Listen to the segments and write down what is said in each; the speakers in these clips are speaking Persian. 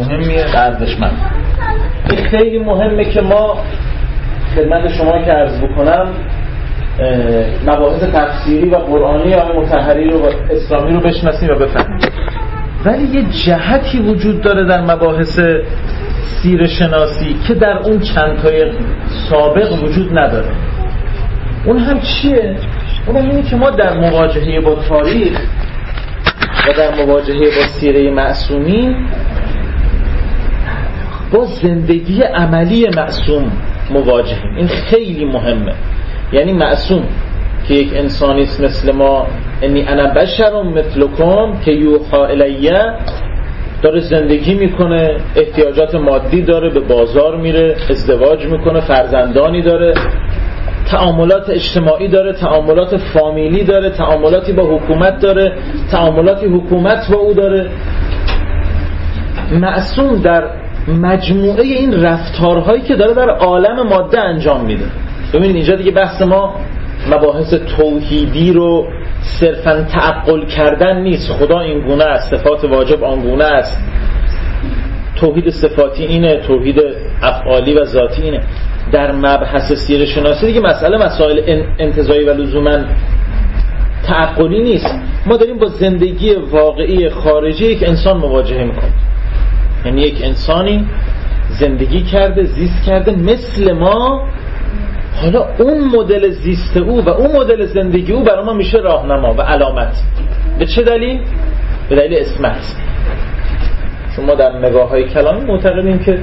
مهمیه و ارزشمند. این خیلی مهمه که ما خدمت شما که عرض بکنم مباحث تفسیری و قرآنی آیه مطهری رو و اسلامی رو بشناسیم و بفهمیم. ولی یه جهتی وجود داره در مباحث سیره شناسی که در اون چند تای سابق وجود نداره. اون هم چیه؟ اون هم اینه که ما در مواجهه با تاریخ و در مواجهه با سیره معصومین با زندگی عملی معصوم مواجهیم. این خیلی مهمه. یعنی معصوم که یک انسانیست مثل ما، انی انا بشر مثلکم که یوحی الیه، داره زندگی میکنه، احتیاجات مادی داره، به بازار میره، ازدواج میکنه، فرزندانی داره، تعاملات اجتماعی داره، تعاملات فامیلی داره، تعاملاتی با حکومت داره، تعاملاتی حکومت با او داره. معصوم در مجموعه این رفتارهایی که داره در عالم ماده انجام میده. ببینید اینجا دیگه بحث ما مباحث توحیدی رو صرفاً تعقل کردن نیست. خدا این گونه است، صفات واجب آن گونه است، توحید صفاتی اینه، توحید افعالی و ذاتی اینه. در مبحث سیره شناسی دیگه مسائل انتزاعی و لزوماً تعقلی نیست. ما داریم با زندگی واقعی خارجی یک انسان مواجهه میکنیم. یعنی یک انسانی زندگی کرده، زیست کرده مثل ما. حالا اون مدل زیست او و اون مدل زندگی او برای ما میشه راهنما و علامت. به چه دلیل؟ به دلیل اسمت. شما در نگاه‌های کلامی معتقدیم که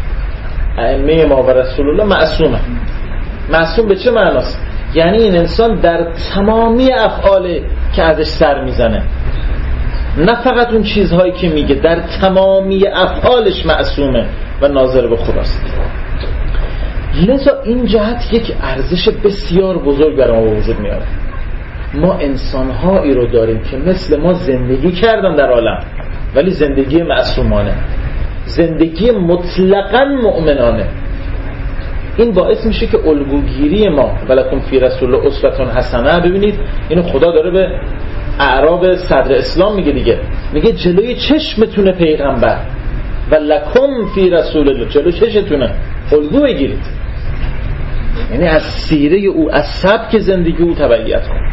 ائمه ما و رسول الله معصومه. معصوم به چه معناست؟ یعنی این انسان در تمامی افعال که ازش سر میزنه، نه فقط اون چیزهایی که میگه، در تمامی افعالش معصومه و ناظر به خداست. لذا این جهت یک ارزش بسیار بزرگ برای ما وجود میاره. ما انسانهایی رو داریم که مثل ما زندگی کردن در عالم، ولی زندگی معصومانه، زندگی مطلقاً مؤمنانه. این باعث میشه که الگوگیری ما ولکم فی رسول الله اسوة حسنه، ببینید اینو خدا داره به اعراب صدر اسلام میگه دیگه، میگه جلوی چشمتونه پیغمبر و لکم فی رسول الله، جلوی چشمتونه الگو بگیرید. یعنی از سیره او، از سبک زندگی او تبعیت کن.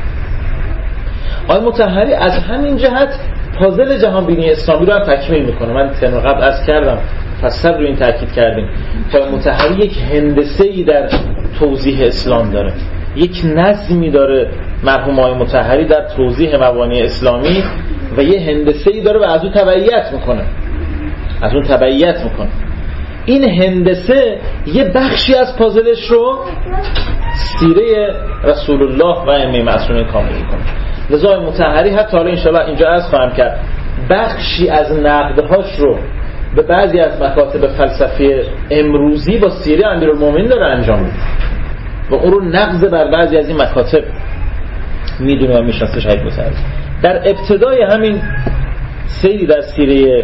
آیه مطهری از همین جهت پازل جهانبینی اسلامی رو هم تکمیل میکنه. من ترم قبل عرض کردم، فصل رو این تاکید کردیم که آیه مطهری یک هندسه‌ای در توضیح اسلام داره، یک نظمی داره مرحوم آیه مطهری در توضیح مبانی اسلامی و یه هندسه‌ای داره و از اون تبعیت میکنه. این هندسه یه بخشی از پازلش رو سیره رسول الله و ائمه معصومین کامل میکنه. لذا آیه مطهری حتی حالا انشاءالله اینجا عرض خواهم کرد، بخشی از نقدهاش رو به بعضی از مکاتب فلسفی امروزی با سیره امیرالمومنین داره انجام میده و اون رو نقض بر بعضی از این مکاتب میدونه و میشناسه شهید مطهری. در ابتدای همین سیری در سیره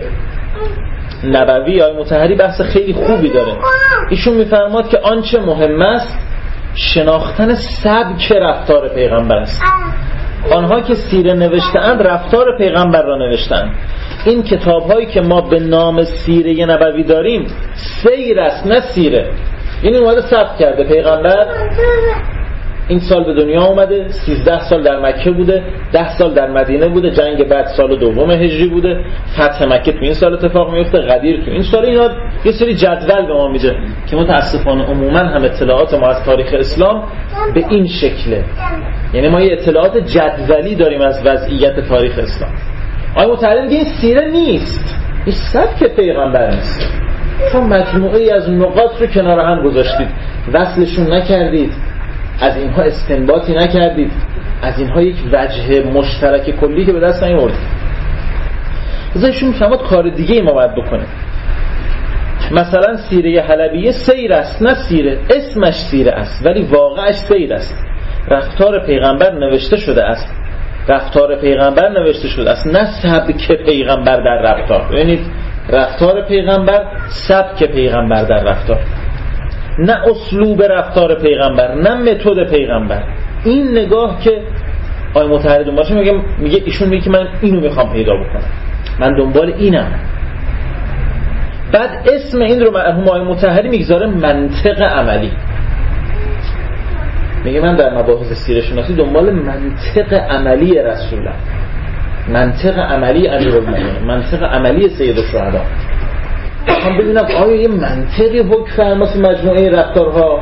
نبوی آیه مطهری بحث خیلی خوبی داره. ایشون میفرماد که آنچه مهم است شناختن سبک رفتار پیغمبر است. آنها که سیره نوشته‌اند رفتار پیغمبر را نوشتند. این کتاب‌هایی که ما به نام سیره نبوی داریم سیر است نه سیره. یعنی اومده ثبت کرده پیغمبر این سال به دنیا اومده، 13 سال در مکه بوده، 10 سال در مدینه بوده، جنگ بعد سال دوم هجری بوده، فتح مکه تو این سال اتفاق میفته، غدیر تو این سال. اینا یه سری جدول به ما میده که متاسفانه عموما هم اطلاعات ما از تاریخ اسلام به این شکله. یعنی ما یه اطلاعات جدولی داریم از وضعیت تاریخ اسلام. آیه مطهری میگه این سیره نیست، این سبک پیغمبر نیست. چون مجموعه از نقاط رو کنار هم گذاشتید، وصلشون نکردید، از اینها استنباطی نکردید، از اینها یک وجه مشترک کلی که به دست نیاوردید. ازشون میفهمد کار دیگه ای ما باید بکنیم. مثلا سیره حلبیه سیر است نه سیره، اسمش سیره است ولی واقعش سیر است. رفتار پیغمبر نوشته شده است، رفتار پیغمبر نوشته شده است، نه سبک پیغمبر در رفتار. ببینید رفتار پیغمبر، سبک پیغمبر در رفتار، نه اسلوب رفتار پیغمبر، نه متد پیغمبر. این نگاه که آیه مطهری دنبالش میگه ایشون میگه که من اینو میخوام پیدا بکنم، من دنبال اینم. بعد اسم این رو مرحوم آقای مطهری میگذاره منطق عملی. میگه من در مباحث سیره شناسی دنبال منطق عملی رسولم، منطق عملی امیرالمومنین، منطق عملی سید الشهدا. میخوام ببینم آیا یه منطقی حکم فرماست مجموعه رفتارها؟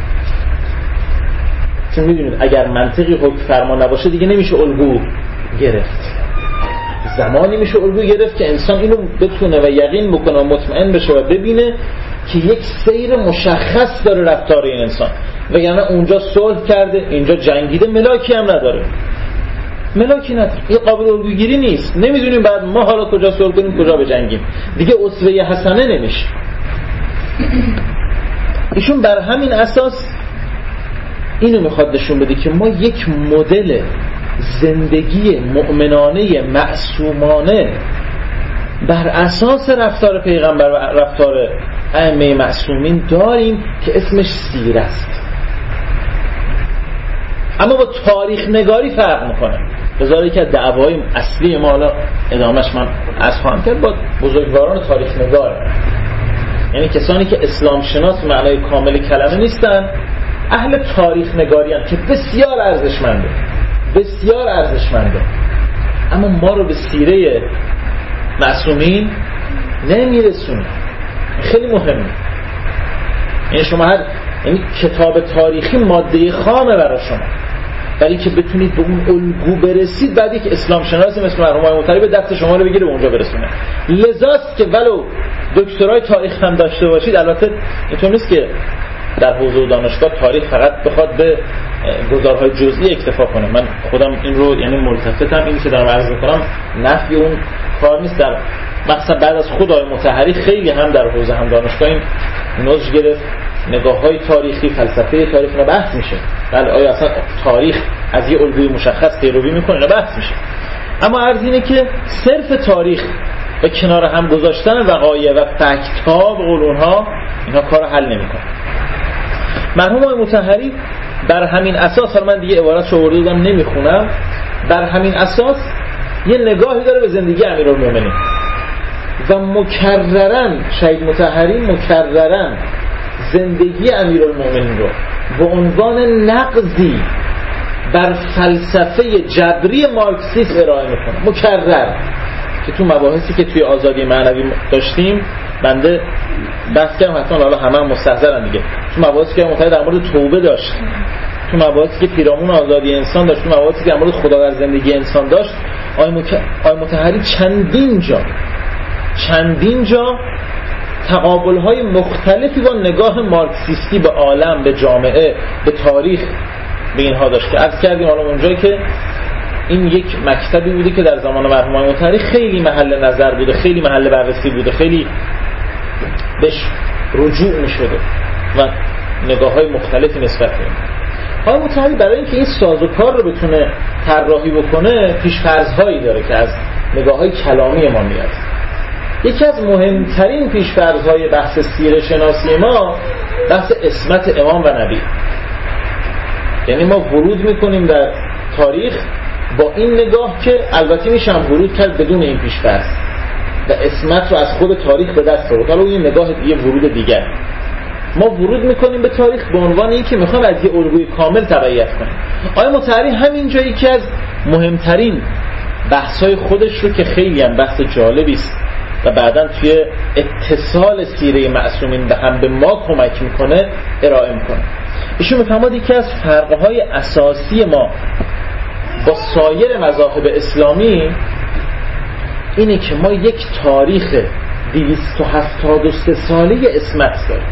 چون میدونید اگر منطقی حکم فرما نباشه دیگه نمیشه الگو گرفت. زمانی میشه الگو گرفت که انسان اینو بتونه و یقین بکنه و مطمئن بشه و ببینه که یک سیر مشخص داره رفتار این انسان، وگرنه اونجا صلح کرده اینجا جنگیده، ملاکی هم نداره، ملاکی نداره، این قابل الگوگیری نیست. نمیدونیم بعد ما حالا کجا صلح کنیم کجا بجنگیم، دیگه اسوه حسنه نمیشه. ایشون بر همین اساس اینو میخواد نشون بده که ما یک مدل زندگی مؤمنانه معصومانه بر اساس رفتار پیغمبر و رفتار ائمه معصومین داریم که اسمش سیره است، اما با تاریخ نگاری فرق میکنه. بذاری که دعوای اصلی ما حالا ادامهش من از خواهم کرد با بزرگواران تاریخ نگار، یعنی کسانی که اسلام شناس معنای کامل کلمه نیستن، اهل تاریخ نگاری هم که بسیار ارزشمنده، بسیار ارزشمنده، اما ما رو به سیره معصومین نمیرسونه. خیلی مهمه. یعنی شما یعنی کتاب تاریخی ماده خامه برای شما، ولی که بتونید به اون الگو برسید بعدی که اسلام شناسی مثل مرحوم آقای مطهری به دست شما رو بگیره و اونجا برسونه. لذاست که ولو دکترای تاریخ هم داشته باشید، البته اینطور نیست که در حوزه دانشگاه تاریخ فقط بخواد به گزارهای جزئی اکتفا کنه. من خودم این رو یعنی ملتفتم این که دارم عرض میکنم نفی اون کار نیست. در مثلا بعد از خود آقای مطهری خیلی هم در حوزه هم دانشگاه این نوش گرفت، نگاه‌های تاریخی، فلسفه تاریخ اینا بحث میشه. بله آیا اصلا تاریخ از یه الگوی مشخص پیروی میکنه؟ اینا بحث میشه. اما عرض اینه که صرف تاریخ و کنار هم گذاشتن وقایع و فکت‌ها و قولونها اینا کارو حل نمیکنه. مرحوم آقای مطهری بر همین اساس، حالا من دیگه عبارتشو آورده بودم نمیخونم، بر همین اساس یه نگاهی داره به زندگی امیرالمومنین و مکررن شهید مطهری مکررن زندگی امیرالمومنین رو به عنوان نقضی بر فلسفه جبری مارکسیسم ارائه میکنه. مکرر که تو مباحثی که توی آزادی معنوی داشتیم بنده بحث کردم، حتما حالا همه هم مستحضرن دیگه، تو مباحثی که مطهری در مورد توبه داشت، تو مباحثی که پیرامون آزادی انسان داشت، تو مباحثی که در مورد خدا در زندگی انسان داشت، آقای مطهری چندین جا تقابل‌های مختلفی با نگاه مارکسیستی به عالم، به جامعه، به تاریخ به اینها داشت که عرض کردیم حالا اونجایی که این یک مکتبی بوده که در زمان مرحوم آقای مطهری خیلی محل نظر بوده، خیلی محل بررسی بوده، خیلی بهش رجوع می‌شده و نگاه‌های مختلفی نسبت به این. آقای مطهری برای اینکه این سازوکار رو بتونه طراحی بکنه پیش‌فرض‌هایی داره که از نگاه‌های کلامی ما میاد. یکی از مهمترین پیش‌فرض‌های بحث سیره شناسی ما بحث عصمت امام و نبی. یعنی ما ورود میکنیم در تاریخ با این نگاه که البته میشم ورود کرد بدون این پیش‌فرض و عصمت رو از خود تاریخ به دست آورد. حالا این نگاه یه ورود دیگر. ما ورود میکنیم به تاریخ به عنوان اینکه میخوام از یه الگوی کامل تبعیت کنیم. آقای مطهری همین جایی که از مهمترین بحث‌های خودش رو که خیلی هم بحث جالبی است و بعداً توی اتصال سیره معصومین به هم به ما کمک میکنه ارائه میکنه. ایشون میفهمد یکی از فرق‌های اساسی ما با سایر مذاهب اسلامی اینه که ما یک تاریخ 273 ساله عصمت داریم.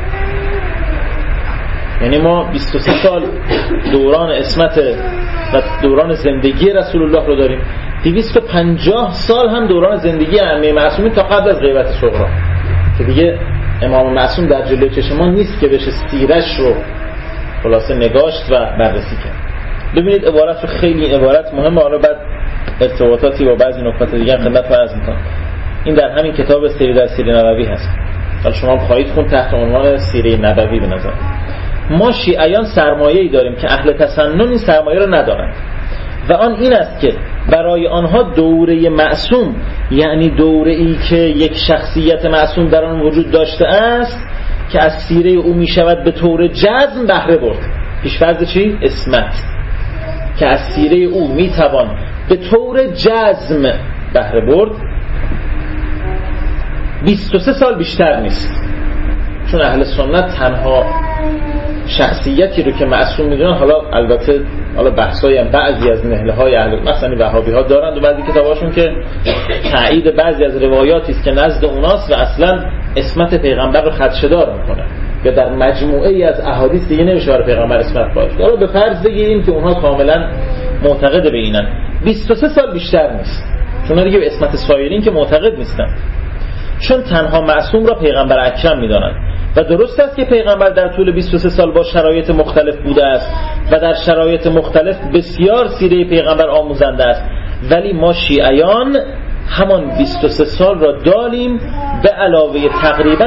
یعنی ما 23 سال دوران عصمت و دوران زندگی رسول الله رو داریم، 250 سال هم دوران زندگی ائمه معصومین تا قبل از غیبت صغرا که دیگه امام معصوم در جلوی چشم ما نیست که بشه سیرش رو خلاصه نگاشت و بررسی کرد. ببینید عبارت رو، خیلی عبارت مهمه، حالا بعد ارتباطاتی با بعضی نکات دیگه خدمتتون عرض می‌کنم. این در همین کتاب سیر در سیره نبوی هست. حالا شما خواهید خوند تحت عنوان سیره نبوی. به نظر ما شیعیان سرمایه‌ای داریم که اهل تسنن این سرمایه رو ندارند و آن این است که برای آنها دوره معصوم یعنی دوره ای که یک شخصیت معصوم در آن وجود داشته است که از سیره او می شود به طور جزم بهره برد. پیش‌فرض چی؟ اسمت، که از سیره او می توان به طور جزم بهره برد. 23 سال بیشتر نیست، چون اهل سنت تنها شخصیتی رو که معصوم میدونن، حالا البته بحثایی هم بعضی از نهله‌های اهل مثلا وهابی‌ها دارند و بعضی کتاباشون که تایید بعضی از روایاتی است که نزد اوناست و اصلا اسمت پیغمبر رو خدشه‌دار میکنه یا در مجموعه ای از احادیث دیگه نمیشه برای پیغمبر اسمت باشه. حالا به فرض بگیریم که اونها کاملا معتقد به اینن، 23 سال بیشتر نیست، چون دیگه به اسمت سایرین که معتقد نیستن، چون تنها معصوم را پیغمبر اکرم میدانند. و درست است که پیغمبر در طول 23 سال با شرایط مختلف بوده است و در شرایط مختلف بسیار سیره پیغمبر آموزنده است، ولی ما شیعیان همان 23 سال را داریم به علاوه تقریبا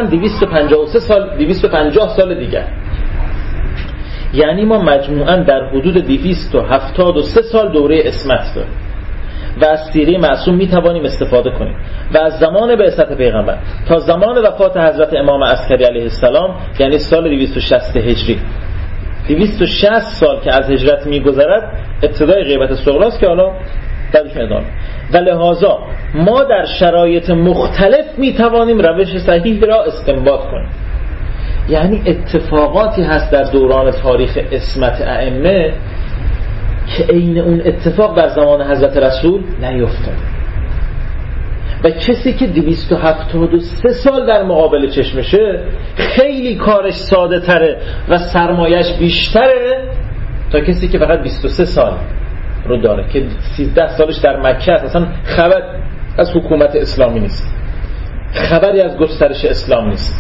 250 سال دیگر. یعنی ما مجموعاً در حدود 273 سال دوره اسمت داریم و از سیره معصوم می توانیم استفاده کنیم. و از زمان بعثت پیغمبر تا زمان وفات حضرت امام عسکری علیه السلام، یعنی سال 260 هجری، 260 سال که از هجرت می گذرد، ابتدای غیبت صغری است که حالا بعدش ادامه. و لذا ما در شرایط مختلف می توانیم روش صحیح را استنباط کنیم. یعنی اتفاقاتی هست در دوران تاریخ اسمت ائمه که عین اون اتفاق در زمان حضرت رسول نیفتاد و کسی که 273 سال در مقابل چشمشه خیلی کارش ساده تره و سرمایش بیشتره تا کسی که فقط 23 سال رو داره که 13 سالش در مکه است، اصلا خبر از حکومت اسلامی نیست، خبری از گسترش اسلام نیست.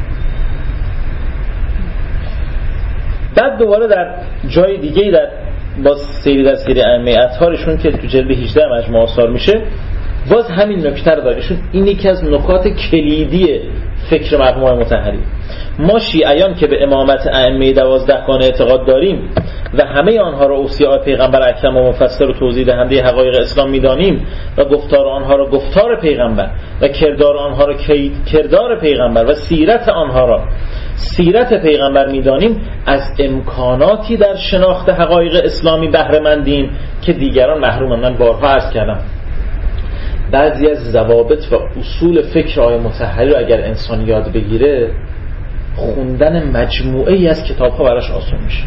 بعد دوباره در جای دیگه در با سیری در سیری ائمه اطهارشون که تو جلد 18 مجموع آثار میشه، باز همین نکته رو دارشون. این یکی از نکات کلیدی فکر مرحوم مطهری. ما شیعیان که به امامت ائمه 12 اعتقاد داریم و همه آنها را اوصیاء پیغمبر اکرم و مفسر و توضیح دهنده حقایق اسلام میدانیم و گفتار آنها را گفتار پیغمبر و کردار آنها را کردار پیغمبر و سیرت آنها را سیرت پیغمبر میدانیم، از امکاناتی در شناخت حقایق اسلامی بهره مندیم که دیگران محرومند. من بارها عرض کردم بعضی از ضوابط و اصول فکر آقای مطهری رو اگر انسان یاد بگیره، خوندن مجموعه ای از کتاب‌ها براش آسان میشه.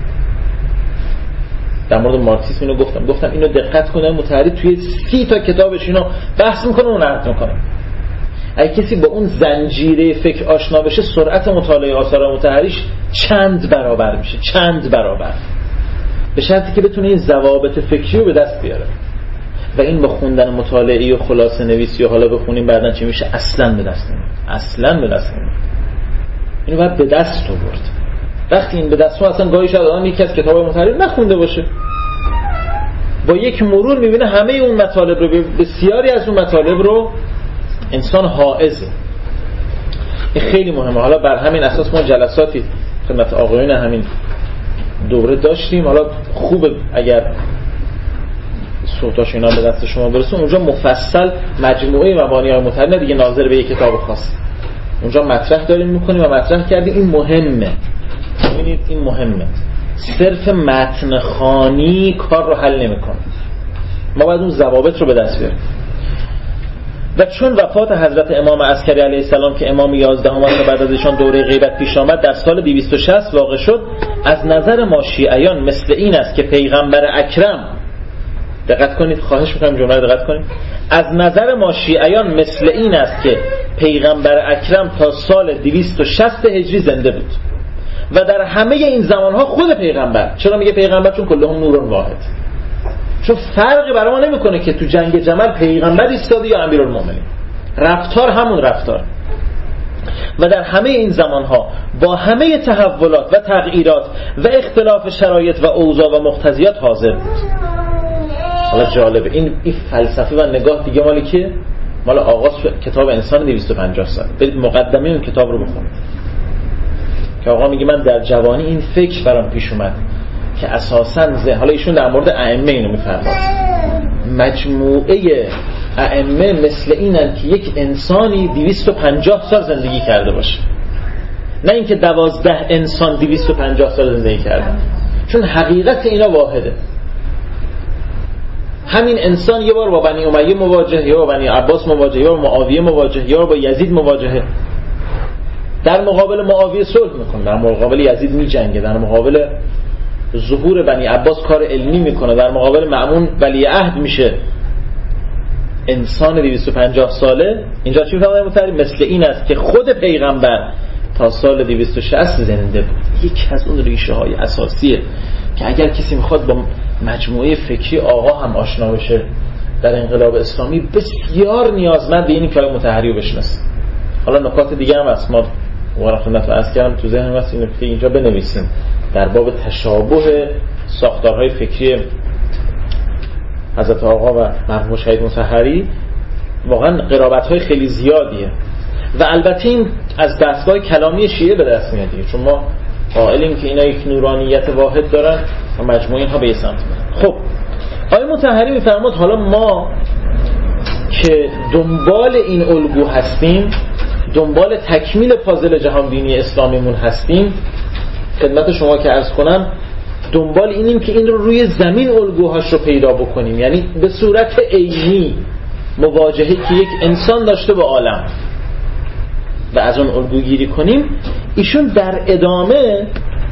در مورد مارکسیسم اینو گفتم اینو دقت کنه، مطهری توی 30 تا کتابش اینو بحث میکنه و نقد میکنه. اگه کسی با اون زنجیره فکر آشنا بشه، سرعت مطالعه آثار مطهریش چند برابر میشه، چند برابر، به شرطی که بتونه این ضوابط فکری رو به دست بیاره. و این با خوندن مطالعه‌ای و خلاصه نویسی و حالا بخونیم بعدن چی میشه، اصلا به دست نمیاد، اصلا به دست نمیاد. اینو باید به دست آورد. وقتی این به دست آورد، اصلا گاهی شاید آدم یکی از کتاب‌های مطهری نخونده باشه، با یک مرور میبینه همه اون مطالب رو، بسیاری از اون مطالب رو انسان حائزه. این خیلی مهمه. حالا بر همین اساس ما جلساتی خدمت آقایون همین دوره داشتیم. حالا خوبه اگر صوتاش اینا به دست شما برسون، اونجا مفصل مجموعه مبانی مطهری، نه دیگه ناظر به یک کتاب خاص، اونجا مطرح داریم میکنیم و مطرح کردیم. این مهمه، ببینید این مهمه. صرف متن خوانی کار رو حل نمیکنه، ما باید اون ضوابط رو به دست بیاریم. و چون وفات حضرت امام عسکری علیه السلام که امام 11 بعد از ایشان دوره غیبت پیش آمد در سال 260 واقع شد، از نظر ما شیعیان مثل این است که پیغمبر اکرم، دقت کنید، خواهش میکنم جمله دقت کنید، از نظر ما شیعیان مثل این است که پیغمبر اکرم تا سال 260 هجری زنده بود و در همه این زمانها خود پیغمبر. چرا میگه پیغمبر؟ چون کلهم نور واحد، چون فرقی برای ما نمیکنه که تو جنگ جمل پیغمبر ایستاده یا امیرالمومنین، رفتار همون رفتار. و در همه این زمانها با همه تحولات و تغییرات و اختلاف شرایط و اوضاع و مقتضیات حاضر بود. حالا جالبه این فلسفه و نگاه دیگه مالی که مال آغاز کتاب انسان 250 سال. برید مقدمه اون کتاب رو بخونید که آقا میگه من در جوانی این فکر برام پیش اومد که اساساً حالا ایشون در مورد ائمه اینو میفرماد، مجموعه ائمه مثل اینن که یک انسانی 250 سال زندگی کرده باشه، نه اینکه 12 انسان 250 سال زندگی کردن، چون حقیقت اینا واحده. همین انسان یه بار با بنی امیه مواجه، یا با بنی عباس مواجه، یا با معاویه مواجه، یا با یزید مواجهه. در مقابل معاویه صلح میکنه، در مقابل یزید میجنگه، در مقابل ظهور بنی عباس کار علمی میکنه، در مقابل مأمون ولی عهد میشه. انسان 250 ساله اینجا چی میفهمه؟ مثل این است که خود پیغمبر تا سال 260 زنده بود. یکی از اون ریشه های اساسیه که اگر کسی میخواد با مجموعه فکری آقا هم آشنا بشه در انقلاب اسلامی، بسیار نیازمند به اینی که آقای مطهری رو بشناسه. حالا نکات دیگه هم هست، ما خدمت عرض کردم تو ذهنم هست، اینو که اینجا بنویسیم در باب تشابه ساختارهای فکری حضرت آقا و مرحوم شهید مطهری واقعا قرابت‌های خیلی زیادیه. و البته این از دستگاه کلامی شیعه به دست میاد دیگه، چون ما قائلیم که اینا یک نورانیت واحد دارن و مجموعه اینها به یه سمت میرن. خب آقای مطهری میفرماد حالا ما که دنبال این الگو هستیم، دنبال تکمیل پازل جهان بینی اسلامیمون هستیم، خدمت شما که عرض کنم دنبال اینیم که این رو روی زمین الگوهاش رو پیدا بکنیم، یعنی به صورت عینی مواجهه که یک انسان داشته با عالم و از اون الگو گیری کنیم. ایشون در ادامه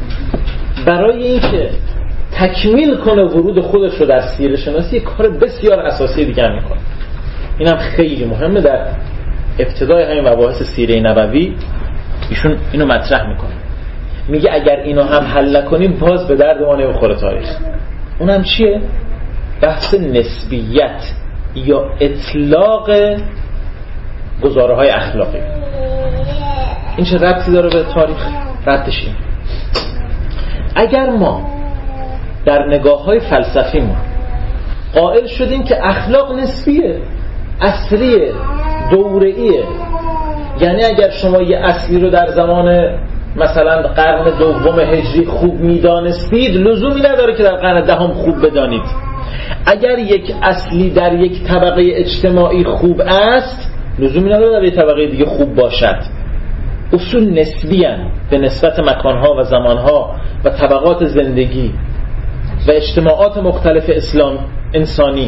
برای اینکه تکمیل کنه ورود خودش رو در سیره شناسی کار بسیار اساسی دیگه هم میکنه. اینم خیلی مهمه. در ابتدای همین مباحث سیره نبوی ایشون اینو مطرح میکنه، میگه اگر اینو هم حل نکنیم باز به درد ما نمیخوره تاریخ. اونم چیه؟ بحث نسبیت یا اطلاق گزاره های اخلاقی. این چه ربطی داره به تاریخ؟ ربطش این اگر ما در نگاه های فلسفیمون قائل شدیم که اخلاق نسبیه، عصریه، دوره‌ایه، یعنی اگر شما یه اصلی رو در زمان مثلا قرن دوم هجری خوب میدانستید لزومی نداره که در قرن دهم خوب بدانید. اگر یک اصلی در یک طبقه اجتماعی خوب است لزومی نداره در یک طبقه دیگه خوب باشد. اصول نسبی هستند به نسبت مکانها و زمانها و طبقات زندگی و اجتماعات مختلف انسانی.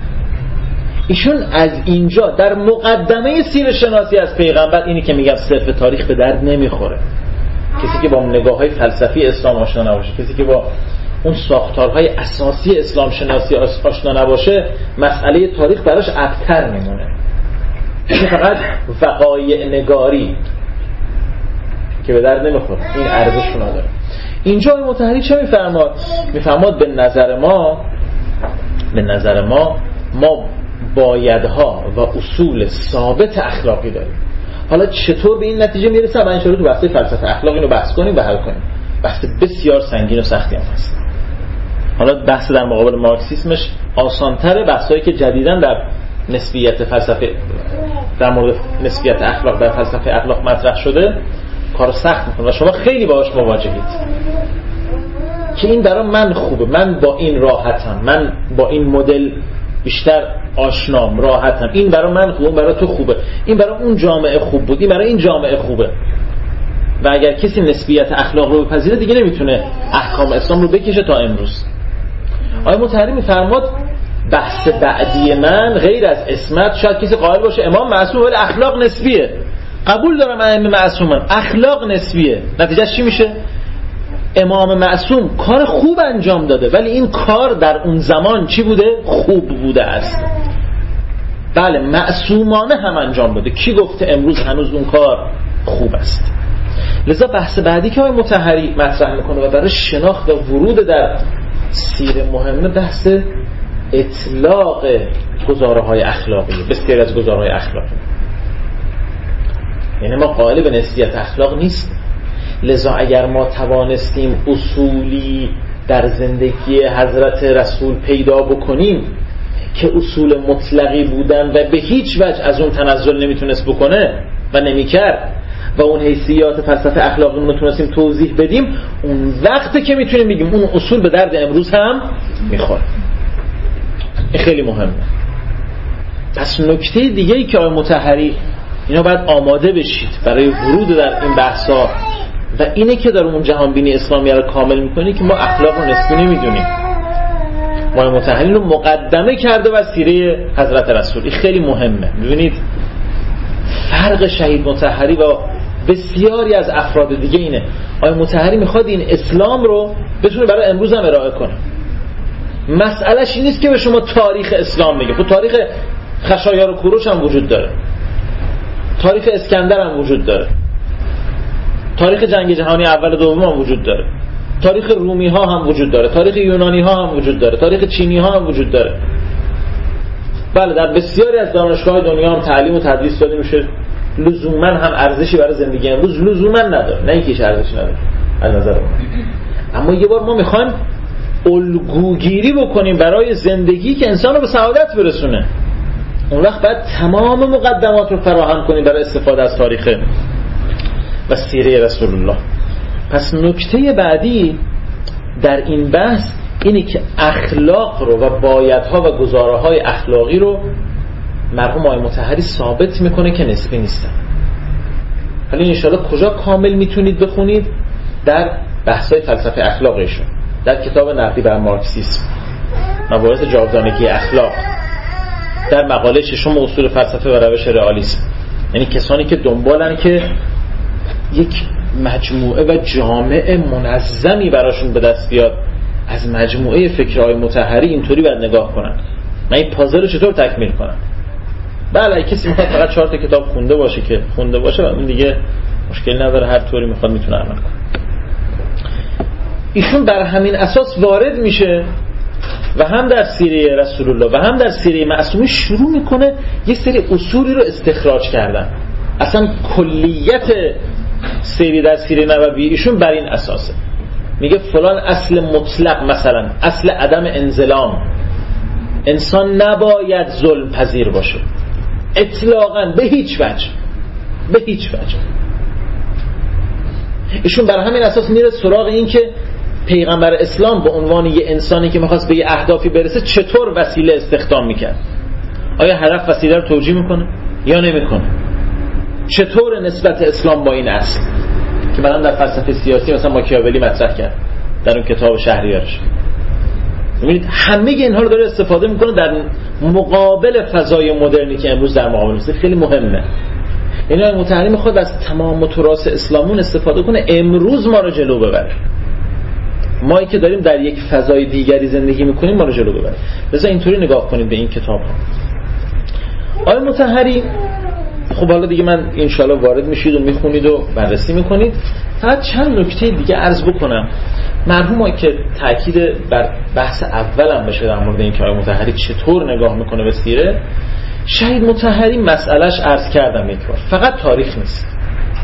ایشون از اینجا در مقدمه سیره شناسی از پیغمبر اینی که میگم صرف تاریخ به درد نمیخوره. کسی که با نگاه‌های فلسفی اسلام آشنا نباشه، کسی که با اون ساختارهای اساسی اسلام شناسی آشنا نباشه، مسئله تاریخ براش ابتر میمونه. این فقط وقایع نگاری که به درد نمیخوره، این ارزش نداره. اینجا مطهری چه میفرماد؟ میفرماد به نظر ما بایدها و اصول ثابت اخلاقی داریم. حالا چطور به این نتیجه میرسه؟ من انشاءالله تو بحث فلسفه اخلاق اینو بحث کنیم و حل کنیم. بحث بسیار سنگین و سختی هم هست. حالا بحث در مقابل مارکسیسمش آسان‌تره. بحثایی که جدیداً در نسبیت فلسفه در مورد نسبیت اخلاق در فلسفه اخلاق مطرح شده کار سخت میکنه و شما خیلی باهاش مواجهید که این برای من خوبه، من با این راحتم، من با این مدل بیشتر آشنام، راحتم، این برای من خوبه، برای تو خوبه، این برای اون جامعه خوب بود، این برای این جامعه خوبه. و اگر کسی نسبیت اخلاق رو بپذیره دیگه نمیتونه احکام اسلام رو بکشه تا امروز. آقای مطهری میفرماد بحث بعدی من غیر از اسمت، شاید کسی قائل باشه امام معصوم ولی اخلاق نسبیه. قبول دارم ائمه معصومن، اخلاق نسبیه. نتیجهش چی میشه؟ امام معصوم کار خوب انجام داده ولی این کار در اون زمان چی بوده؟ خوب بوده است. بله معصومانه هم انجام داده. کی گفته امروز هنوز اون کار خوب است؟ لذا بحث بعدی که آقای مطهری مطرح میکنه و برای شناخت و ورود در سیره مهمه، بحث اطلاق گزاره های اخلاقی، بسیاری از گزاره های اخلاقی. یعنی ما قائل به نسبیت اخلاق نیست. لذا اگر ما توانستیم اصولی در زندگی حضرت رسول پیدا بکنیم که اصول مطلقی بودن و به هیچ وجه از اون تنزل نمیتونست بکنه و نمیکرد و اون حیثیات فلسفه اخلاقی رو تونستیم توضیح بدیم، اون وقته که میتونیم بگیم اون اصول به درد امروز هم میخوره. این خیلی مهمه. پس نکته دیگه ای که آقای مطهری اینا باید آماده بشید برای ورود در این بحثا و اینه که در اون جهانبینی اسلامی رو کامل میکنه که ما اخلاق رو نسبی نمیدونیم. ما آقای مطهری رو مقدمه کرده و سیره حضرت رسول. این خیلی مهمه. ببینید فرق شهید مطهری و بسیاری از افراد دیگه اینه. آقای مطهری میخواد این اسلام رو بتونه برای امروز هم ارائه کنه. مسئلهش این نیست که به شما تاریخ اسلام بگه. خب تاریخ خشایار و کوروش هم وجود داره، تاریخ اسکندر هم وجود داره، تاریخ جنگ جهانی اول و دوم هم وجود داره، تاریخ رومی ها هم وجود داره، تاریخ یونانی ها هم وجود داره، تاریخ چینی ها هم وجود داره. بله در بسیاری از دانشگاه دنیا هم تعلیم و تدریس داده میشه. لزوما هم ارزشی برای زندگی امروز لزوما نداره، نه اینکه هیچ ارزشی نداره از نظر من. اما یه بار ما میخوایم الگوگیری بکنیم برای زندگی که انسان رو به سعادت برسونه. اون وقت باید تمام مقدمات رو فراهم کنیم برای استفاده از تاریخ و سیره رسول الله. پس نکته بعدی در این بحث اینه که اخلاق رو و بایدها و گزاره‌های اخلاقی رو مرحوم آقای مطهری ثابت میکنه که نسبی نیستن. حالا انشاءالله کجا کامل میتونید بخونید؟ در بحث‌های فلسفه اخلاقشون، در کتاب نقدی بر مارکسیسم، مباحث جاودانگی اخلاق، در مقاله ششم اصول فلسفه و روش رئالیسم. یعنی کسانی که دنبالن که یک مجموعه و جامعه منظمی براشون به دست بیاد از مجموعه فکرهای مطهری، اینطوری باید نگاه کنن. من این پازل رو چطور تکمیل کنم؟ بله کسی میخواد فقط 4 تا کتاب خونده باشه و اون دیگه مشکل نداره، هر طوری میخواد میتونه عمل کنه. ایشون بر همین اساس وارد میشه و هم در سیره رسول الله و هم در سیره معصومی شروع میکنه یه سری اصولی رو استخراج کردن. اصلا کلیت سیری در سیره نبوی ایشون بر این اساسه. میگه فلان اصل مطلق، مثلا اصل عدم انظلام، انسان نباید ظلم پذیر باشه اطلاقاً، به هیچ وجه. ایشون بر همین اساس میره سراغ این که پیغمبر اسلام به عنوان یه انسانی که میخواست به یه اهدافی برسه چطور وسیله استخدام میکرد. آیا هدف وسیله رو توجیه میکنه یا نمیکنه؟ چطور نسبت اسلام با این اصل که بعداً در فلسفه سیاسی مثلا ماکیاولی مطرح کرد در اون کتاب شهریارش. ببینید همه اینها رو داره استفاده میکنه در مقابل فضای مدرنی که امروز در مقابل است. خیلی مهمه. اینا مطهری میخواد از تمام تراث اسلامون استفاده کنه امروز ما رو جلو ببره. مایی که داریم در یک فضای دیگری زندگی میکنیم ما رو جلو ببره. بذار اینطوری نگاه کنید به این کتاب ها. آقای مطهری خب حالا دیگه من انشالله وارد میشید و میخونید و بررسی میکنید. فقط چند نکته دیگه عرض بکنم. مرحوم که تاکید بر بحث اولم بشه در مورد این که آقای مطهری چطور نگاه میکنه به سیره. شهید مطهری مسئلهش عرض کردم یک بار، فقط تاریخ نیست.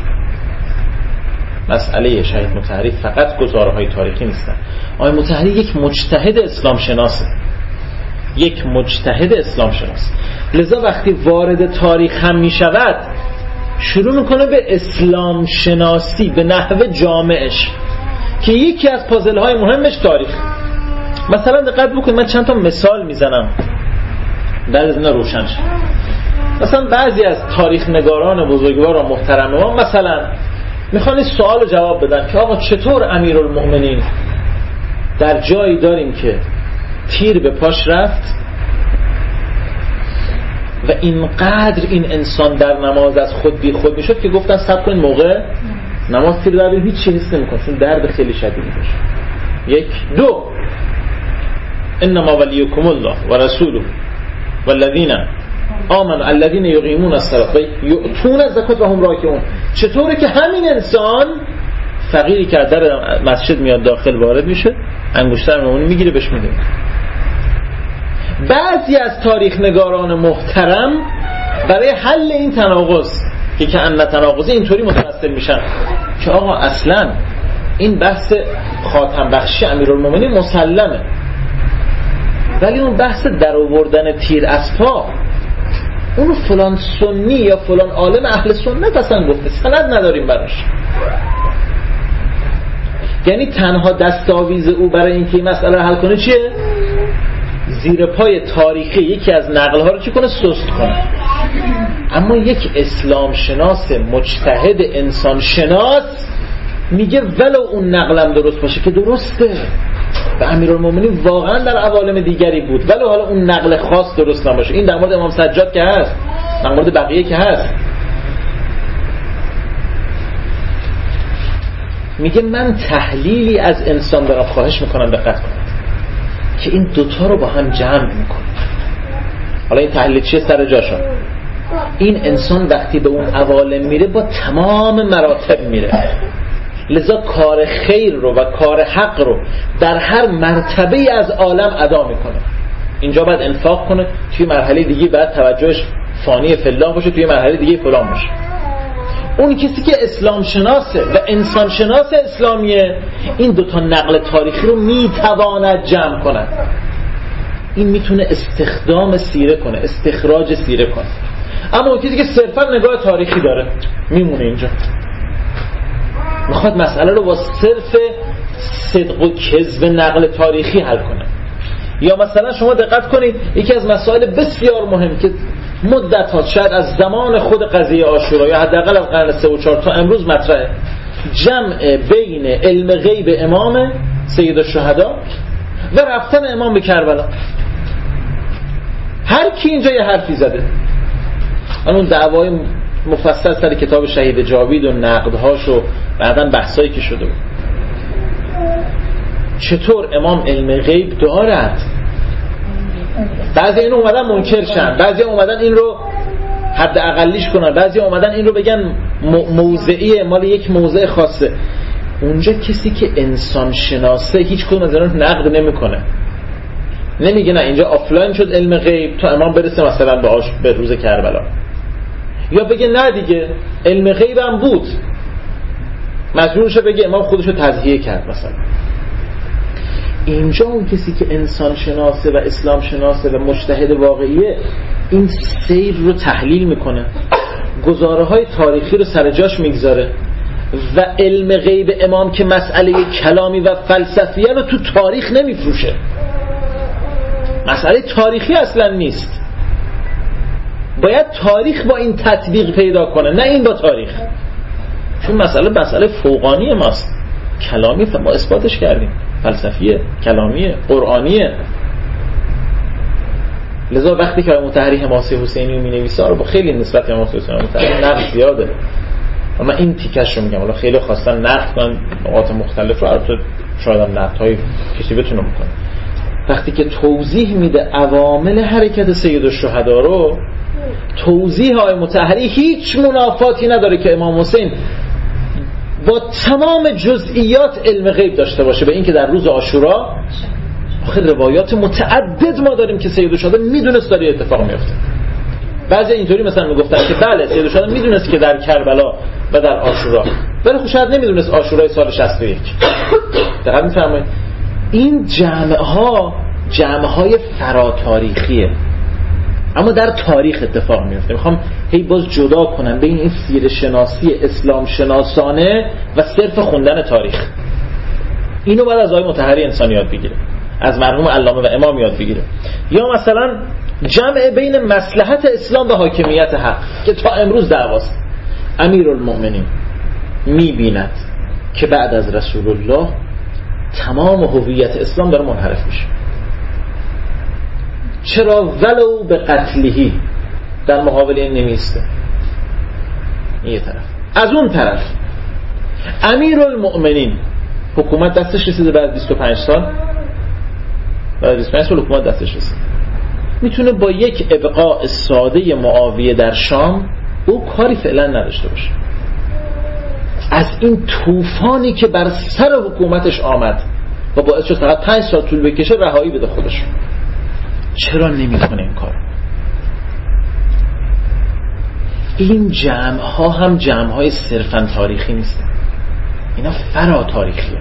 مسئله شهید مطهری فقط گزاره‌های تاریخی نیستن. آقای مطهری یک مجتهد اسلام شناسه، لذا وقتی وارد تاریخ هم می شود شروع میکنه به اسلام شناسی به نحو جامعش که یکی از پازل های مهمش تاریخ. مثلا دقت بکنید من چند تا مثال میزنم در از اینا روشن شه. مثلا بعضی از تاریخ نگاران بزرگوار و محترم ما مثلا میخوان این سوال رو جواب بدن که آقا چطور امیرالمؤمنین در جایی داریم که تیر به پاش رفت و اینقدر این انسان در نماز از خود بی خود میشد که گفتن صبر کنید موقع نماز تیر در هیچ چیزی حس نمی‌کنه چون درد خیلی شدیدی داشت. 1 2 انما ولیکم الله و رسوله والذین آمنوا الذین یقیمون الصلاة و یؤتون الزکات و هم راکعون. چطوره که همین انسان فقیری که در مسجد میاد داخل وارد میشه انگشتر اونو میگیره بهش میده. بعضی از تاریخ نگاران محترم برای حل این تناقض که ان تناقضی اینطوری متوسل میشن که آقا اصلا این بحث خاتم بخشی امیرالمومنین مسلمه، ولی اون بحث در آوردن تیر از پا اونو فلان سنی یا فلان عالم اهل سنت اصلا گفته، سند نداریم براش. یعنی تنها دستاویز او برای اینکه این مسئله رو حل کنه چیه؟ زیر پای تاریخی یکی از نقل‌ها رو چی کنه؟ سست کنه. اما یک اسلام شناس مجتهد انسان شناس میگه ولو اون نقلم درست باشه که درسته و امیرالمومنین واقعا در عوالم دیگری بود، ولو حالا اون نقل خاص درست نباشه. این در مورد امام سجاد که هست، در مورد بقیه که هست. میگه من تحلیلی از انسان دارم، خواهش میکنم دقت کنید که این دوتا رو با هم جمع میکنه. حالا این تحلیل چیه؟ سر جاشون. این انسان وقتی به اون عوالم میره با تمام مراتب میره، لذا کار خیر رو و کار حق رو در هر مرتبه از عالم ادا میکنه. اینجا باید انفاق کنه، توی مرحله دیگه باید توجهش فانی فلاح باشه، توی مرحله دیگه فلان باشه. اون کسی که اسلام شناسه و انسان شناس اسلامیه این دوتا نقل تاریخی رو میتواند جمع کنه. این میتونه استخدام سیره کنه، استخراج سیره کنه. اما اون کسی که صرفا نگاه تاریخی داره میمونه اینجا، میخواد مسئله رو با صرف صدق و کذب نقل تاریخی حل کنه. یا مثلا شما دقت کنید یکی از مسائل بسیار مهم که مدت هاست، شاید از زمان خود قضیه عاشورا یا حداقل از قرن 3 و 4 تا امروز مطرحه، جمع بین علم غیب امام سید الشهدا و رفتن امام به کربلا. هر کی اینجا یه حرفی زده. اون دعوای مفصل سر کتاب شهید جاوید و نقدهاش و بعداً بحثایی که شده بود. چطور امام علم غیب دارد؟ بعضی اینو اومدن منکر شن، بعضی اومدن این رو حد اقلیش کنن، بعضی اومدن این رو بگن موضعیه، مال یک موضع خاصه. اونجا کسی که انسان شناسه هیچ کدوم از اینا نقد نمیکنه، نمیگه نه اینجا آفلاین شد علم غیب تا امام برسه مثلا به روز کربلا، یا بگه نه دیگه علم غیب هم بود، مجبورشه بگه امام خودشو تضحیه کرد مثلا. اینجا اون کسی که انسان شناسه و اسلام شناسه و مجتهد واقعیه این سیر رو تحلیل میکنه، گزاره های تاریخی رو سر جاش میگذاره و علم غیب امام که مسئله کلامی و فلسفیه رو تو تاریخ نمیفروشه. مسئله تاریخی اصلا نیست، باید تاریخ با این تطبیق پیدا کنه، نه این با تاریخ. چون مسئله فوقانی ماست، کلامی ما اثباتش کردیم، فلسفیه، کلامیه، قرآنیه. لذا وقتی که مطهری حماسه حسینی می نویسه رو با خیلی نسبت حماسه حسینی مطهری نقد زیاده، اما این تیکش رو میگم، حالا خیلی خواستن نقد کنن نقاط مختلف رو، البته شاید هم نقدهای کسی بتونه بکنه. وقتی که توضیح میده عوامل حرکت سید الشهدا رو، توضیح های مطهری هیچ منافاتی نداره که امام حسین با تمام جزئیات علم غیب داشته باشه به این که در روز عاشورا، آخه روایات متعدد ما داریم که سید الشهدا میدونست داره اتفاق میفته. بعضی اینطوری مثلا میگفتن که بله سید الشهدا میدونست که در کربلا و در عاشورا، ولی خب شاید نمیدونست عاشورای سال 61. دقیق میفرمایید؟ این جمع‌های فراتاریخیه، اما در تاریخ اتفاق میفته. میخوام هی باز جدا کنم بین این سیره شناسی اسلام شناسانه و صرف خوندن تاریخ. اینو باید از آقای مطهری انسان یاد بگیره، از مرحوم علامه و امام یاد بگیره. یا مثلا جمع بین مصلحت اسلام و حاکمیت حق که تا امروز دعواست. امیرالمومنین میبیند که بعد از رسول الله تمام هویت اسلام داره منحرف میشه. چرا؟ ولو به قتلهی، در مقابل این نمیسته. این یه طرف. از اون طرف امیرالمؤمنین حکومت دستش رسیده بعد 25 سال، بعد 25 سال حکومت دستش رسیده، میتونه با یک ابقاء ساده معاویه در شام او کاری فعلا نداشته باشه. از این طوفانی که بر سر حکومتش آمد و باعث شد فقط 5 سال طول بکشه رهایی بده خودش، چرا نمیکنه این کار؟ این جمع‌ها هم جمع‌های صرفاً تاریخی نیستن، اینا فرا تاریخیه.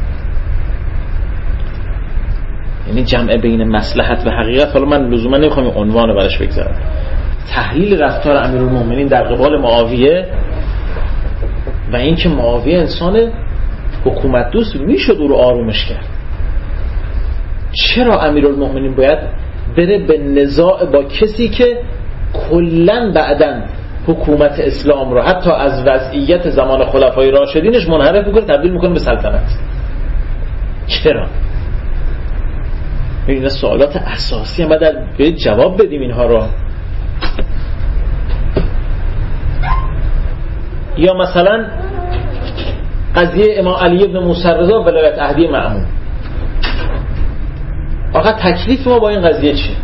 یعنی جمع بین مصلحت و حقیقت. حالا من لزوما نمیخوام این عنوان رو برش بگذارم. تحلیل رفتار امیرالمومنین در قبال معاویه و اینکه معاویه انسان حکومت دوست میشد او رو آرومش کرد. چرا امیرالمؤمنین باید بره به نزاع با کسی که کلاً بعداً حکومت اسلام رو حتی از وضعیت زمان خلفای راشدینش منحرف میکنه، تبدیل میکنه به سلطنت؟ چرا؟ این سوالات اساسی، ما در باید جواب بدیم اینها رو. یا مثلا قضیه امام علی بن موسی رضا ولایت عهدی مأمون. آخه تکلیف ما با این قضیه چیه؟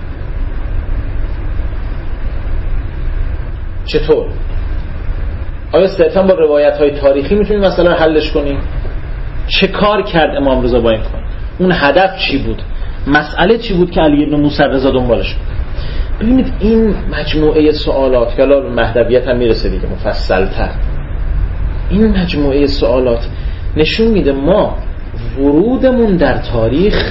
چطور؟ آیا صرفا با روایت‌های تاریخی میتونیم مثلا حلش کنیم؟ چه کار کرد امام رضا با این کار؟ اون هدف چی بود؟ مسئله چی بود که علی بن موسی رضا دنبالش بود؟ ببینید این مجموعه سوالات که الان مهدویت هم میرسه دیگه مفصل‌تر، این مجموعه سوالات نشون میده ما ورودمون در تاریخ،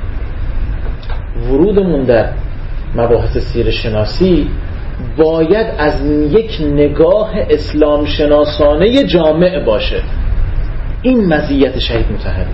ورودمون در مباحث سیره شناسی باید از یک نگاه اسلام شناسانه جامع باشه. این مزیت شهید مطهری.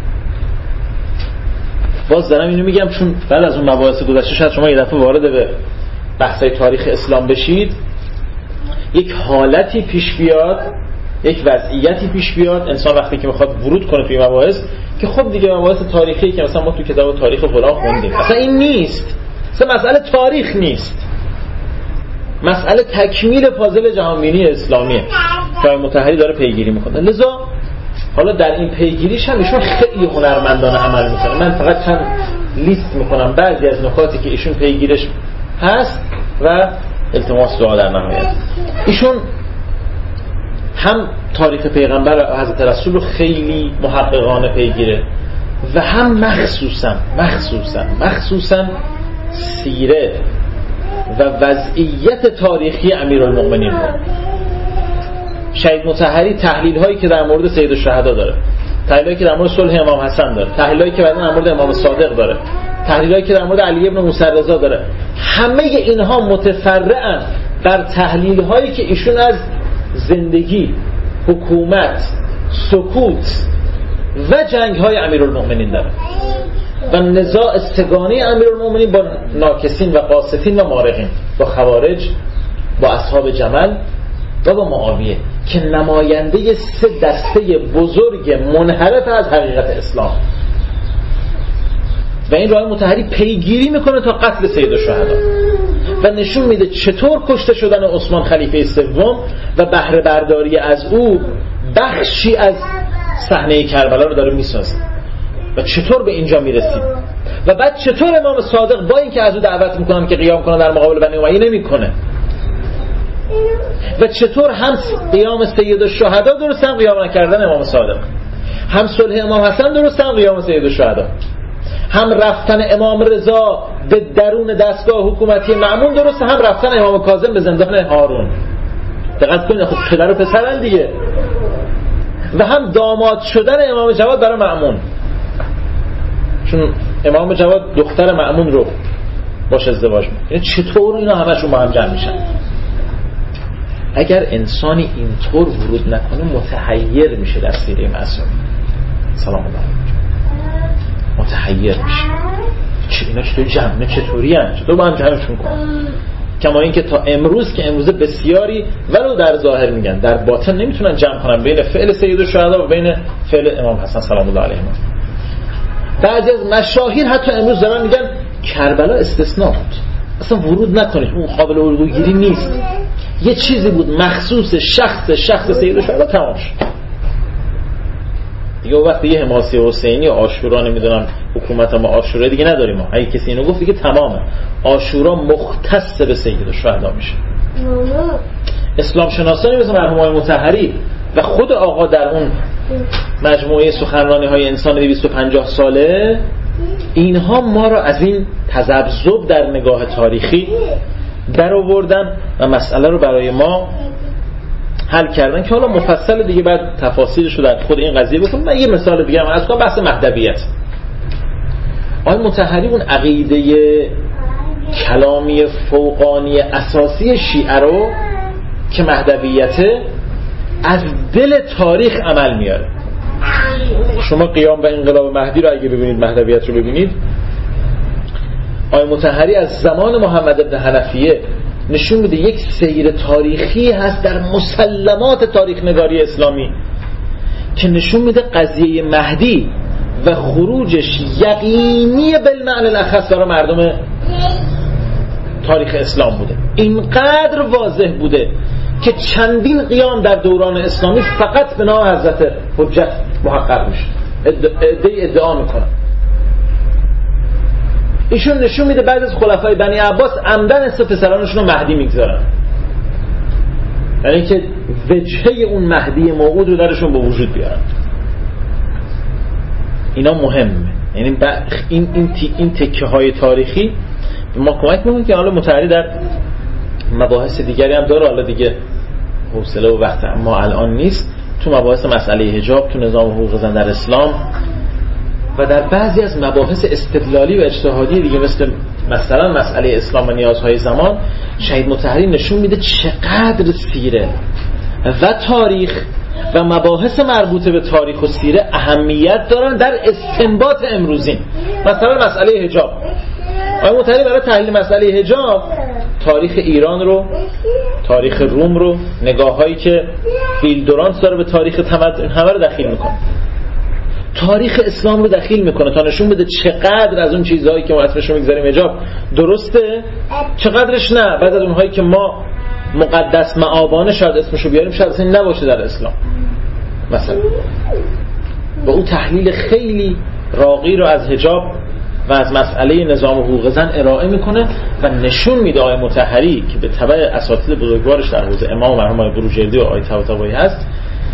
باز دارم اینو میگم چون بعد از اون مباحث گذشته شاید شما یه دفعه وارد به بحث‌های تاریخ اسلام بشید، یک حالتی پیش بیاد، یک وضعیتی پیش بیاد، انسان وقتی که میخواد ورود کنه توی مباحث که خب دیگه مباحث تاریخی که مثلا ما تو کتاب تاریخ فلان خوندیم، اصلا این نیست، اصلا مسئله تاریخ نیست، مسئله تکمیل پازل جهانبینی اسلامیه که مطهری داره پیگیری میکنه. لذا حالا در این پیگیریش هم ایشون خیلی هنرمندانه عمل میکنه. من فقط چند لیست میکنم بعضی از نکاتی که ایشون پیگیرش هست و التماس دعا در نهایت. ایشون هم تاریخ پیغمبر حضرت رسول رو خیلی محققانه پیگیره و هم مخصوصاً سیره و وضعیت تاریخی امیرالمؤمنین رو. شهید مطهری تحلیل هایی که در مورد سید الشهدا داره، تحلیل هایی که در مورد صلح امام حسن داره، تحلیل هایی که بعداً در مورد امام صادق داره، تحلیل هایی که در مورد علی بن موسی رضا داره، همه اینها متفرعن بر تحلیل هایی که ایشون از زندگی، حکومت، سکوت و جنگ های امیرالمؤمنین داره و نزاع سگانه امیرالمؤمنین با ناکسین و قاسطین و مارقین، با خوارج، با اصحاب جمل و با معاویه که نماینده سه دسته بزرگ منحرف از حقیقت اسلام. و این راه مطهری پیگیری میکنه تا قتل سید الشهدا و نشون میده چطور کشته شدن عثمان خلیفه سوم و بهره برداری از او بخشی از صحنه کربلا رو داره میسازه و چطور به اینجا میرسید و بعد چطور امام صادق با اینکه از او دعوت میکنن که قیام کنه در مقابل بنی امیه نمیکنه و چطور هم قیام سید الشهدا درستن قیام نکردن امام صادق، هم صلح امام حسن درستن قیام سید الشهدا، هم رفتن امام رضا به درون دستگاه حکومتی مأمون درسته، هم رفتن امام کاظم به زندان هارون. دقت کنید خب پدر و پسرن دیگه. و هم داماد شدن امام جواد برای مأمون، چون امام جواد دختر مأمون رو باش ازدواج می‌کنه. یعنی چطور اینا همشون با هم جمع میشن؟ اگر انسانی اینطور ورود نکنه متحیر میشه در سیره معصومه سلام الله علیه، متحیر میشه چه اینا چطور جمع، چطوری هن، چطور با هم جمعشون کنن؟ کما این که تا امروز که امروز بسیاری ولو در ظاهر میگن در باطن نمیتونن جمع کنن بین فعل سید الشهدا و بین فعل امام حسن سلام الله علیه. بعضی از مشاهیر حتی امروز دارن میگن کربلا استثناء بود، اصلا ورود نکنید، اون قابل ورودگیری نیست، یه چیزی بود مخصوص شخص سید الشهدا، تمام شد دیگه. وقتی یه حماسی حسینی عاشورا نمیدونم حکومت ما عاشورا دیگه نداریم ما. اگه کسی اینو گفت دیگه تمامه، عاشورا مختص به سید الشهدا میشه. اسلام شناسانی مثل مرحوم آقای مطهری و خود آقا در اون مجموعه سخنرانی های انسان 250 ساله اینها ما را از این تذبذب در نگاه تاریخی در آوردن و مسئله رو برای ما حل کردن که حالا مفصل دیگه بعد تفاصیلش رو در خود این قضیه بکنم. من یه مثال دیگه هم از کنم، بحث مهدویت. آقای مطهری اون عقیده کلامی فوقانی اساسی شیعه رو که مهدویته از دل تاریخ عمل میاره. شما قیام و انقلاب مهدی رو اگه ببینید، مهدویت رو ببینید، آقای مطهری از زمان محمد بن حنفیه نشون میده یک سیر تاریخی هست در مسلمات تاریخ نگاری اسلامی که نشون میده قضیه مهدی و خروجش یقینی بالمعنی الاخص برای مردم تاریخ اسلام بوده. اینقدر واضح بوده که چندین قیام در دوران اسلامی فقط به نام حضرت حجت محقق میشه. ادعا میکنن. ایشون نشون میده بعد از خلفای بنی عباس عمدن اسم پسرانشون رو مهدی میگذارن، یعنی که وجهه اون مهدی موعود رو درشون به وجود بیارن. اینا مهمه، یعنی این تکه های تاریخی به ما کمک میکنه که حالا مطهری در مباحث دیگری هم داره، حالا دیگه حوصله و وقت ما الان نیست، تو مباحث مسئله حجاب، تو نظام حقوق زن در اسلام و در بعضی از مباحث استدلالی و اجتهادی دیگه مثلا مسئله اسلام و نیازهای زمان، شهید مطهری نشون میده چقدر سیره و تاریخ و مباحث مربوطه به تاریخ و سیره اهمیت دارن در استنباط امروزین. مثلا مسئله حجاب، آقای مطهری برای تحلیل مسئله حجاب تاریخ ایران رو، تاریخ روم رو، نگاه‌هایی که ویلدورانت داره به تاریخ تمدن، همه رو دخیل میکنه. تاریخ اسلام رو دخیل میکنه تا نشون بده چقدر از اون چیزهایی که ما اسمش رو میگذاریم حجاب درسته، چقدرش نه. بعد از اونهایی که ما مقدس معابانه شاید اسمش رو بیاریم شاید اصلا نباشه در اسلام. مثلا با اون تحلیل خیلی راقی رو از حجاب و از مسئله نظام حقوق زن ارائه میکنه و نشون میده آقای مطهری که به تبع اساتید بزرگوارش در حوزه امام مرحوم آقای بروجردی و آقای طباطبایی هست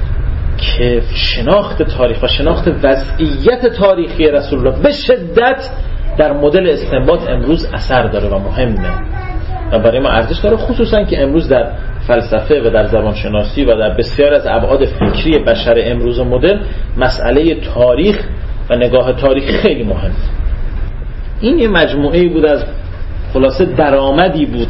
که شناخت تاریخ و شناخت وضعیت تاریخی رسول الله به شدت در مدل استنباط امروز اثر داره و مهمه و برای ما ارزش داره، خصوصا که امروز در فلسفه و در زبانشناسی و در بسیار از ابعاد فکری بشر امروز مدرن مسئله تاریخ و نگاه تاریخی خیلی مهمه. این یه مجموعه بود از خلاصه درآمدی بود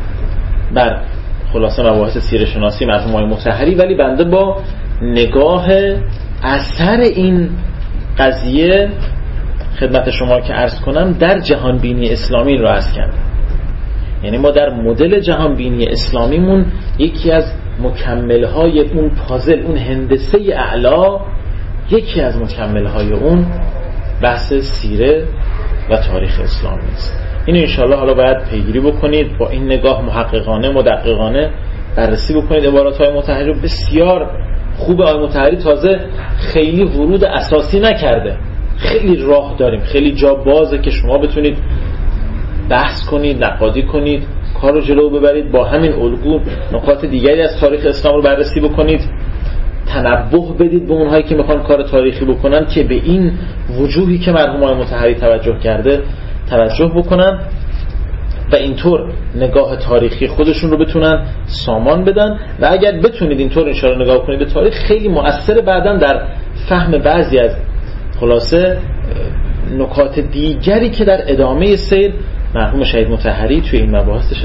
بر خلاصه مباحث سیره شناسی مرحوم آقای مطهری، ولی بنده با نگاه اثر این قضیه خدمت شما که عرض کنم در جهان بینی اسلامی رو عرض کردم. یعنی ما در مدل جهان بینی اسلامیمون یکی از مکمل‌های اون پازل، اون هندسه اعلا، یکی از مکمل‌های اون بحث سیره و تاریخ اسلامی است. این انشاءالله حالا باید پیگیری بکنید، با این نگاه محققانه مدققانه بررسی بکنید عبارات‌های مطهری رو. بسیار خوب آقای مطهری تازه خیلی ورود اساسی نکرده، خیلی راه داریم، خیلی جا بازه که شما بتونید بحث کنید، نقادی کنید، کار رو جلو ببرید، با همین الگو نکات دیگری از تاریخ اسلام رو بررسی بکنید، تنبه بدید به اونهایی که میخوان کار تاریخی بکنن که به این وجوهی که مرحوم آقای مطهری توجه کرده توجه بکنن و اینطور نگاه تاریخی خودشون رو بتونن سامان بدن و اگر بتونید اینطور انشاءالله نگاه کنید به تاریخ، خیلی مؤثر بعداً در فهم بعضی از خلاصه نکات دیگری که در ادامه سیر مرحوم شهید مطهری توی این مباحث